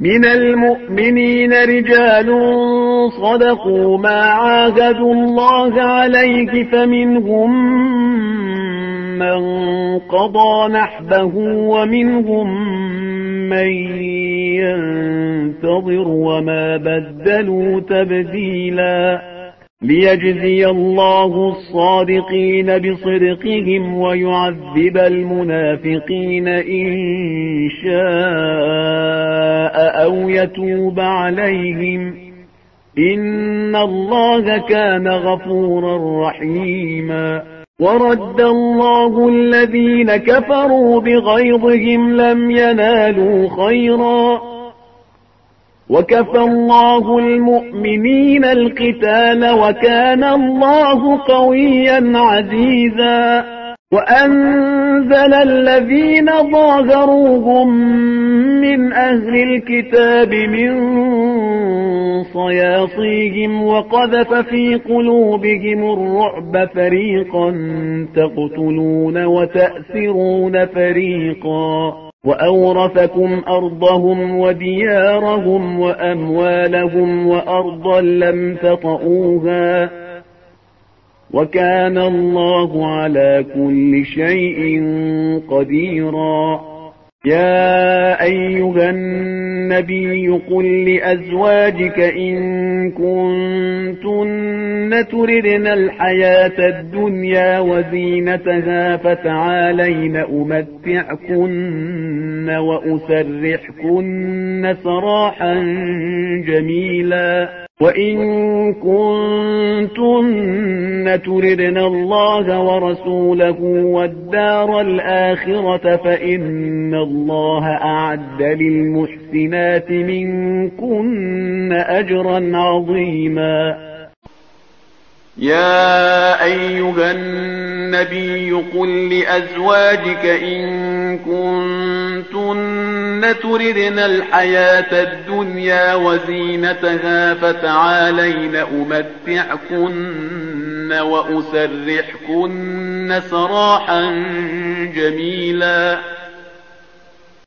من المؤمنين رجال صدقوا ما عاهدوا الله عليه فمنهم من قضى نحبه ومنهم من ينتظر وما بدلوا تبديلا ليجزي الله الصادقين بصدقهم ويعذب المنافقين إن شاء أو يتوب عليهم إن الله كان غفورا رحيما ورد الله الذين كفروا بغيظهم لم ينالوا خيرا وكفى الله المؤمنين القتال وكان الله قويا عزيزا وأنزل الذين ظاهروهم من أهل الكتاب من صياصيهم وقذف في قلوبهم الرعب فريقا تقتلون وتأسرون فريقا وأورثكم أرضهم وديارهم وأموالهم وأرضا لم تطئوها وكان الله على كل شيء قديرا يا أيها النبي قل لأزواجك إن كنتن تردن الحياة الدنيا وزينتها فتعالين أمتعكن وأسرحكن سراحا جميلا وإن كنتن تردن الله ورسوله والدار الآخرة فإن الله أعد للمحسنات منكن أجرا عظيما يا أيها النبي قل لأزواجك إن كنتن تردن الحياة الدنيا وزينتها فتعالين أمتعكن وأسرحكن سراحا جميلا